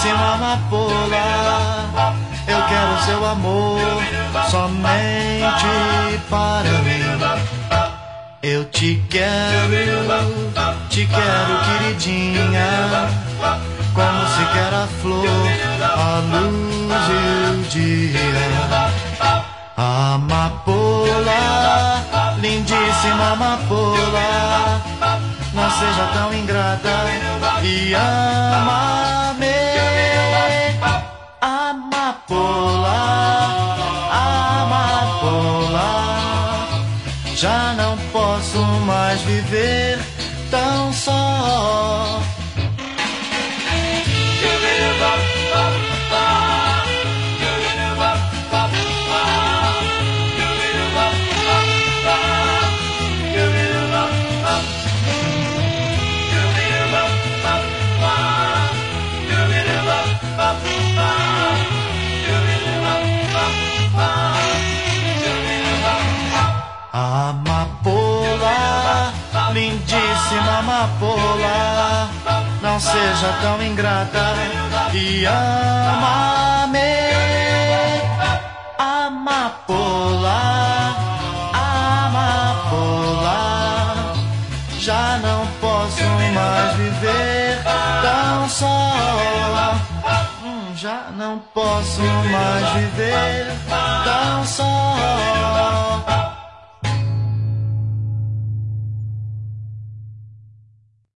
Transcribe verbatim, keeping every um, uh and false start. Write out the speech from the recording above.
lindíssima amapola, eu quero seu amor somente para mim. Eu te quero, te quero, queridinha, como se quer a flor, a luz e o dia. Amapola, lindíssima amapola, não seja tão ingrata e ama-me. Amapola, amapola, já não posso mais viver tão só. Amapola, lindíssima amapola, não seja tão ingrata e ama-me. Amapola, amapola, já não posso mais viver tão só. Hum, já não posso mais viver tão só.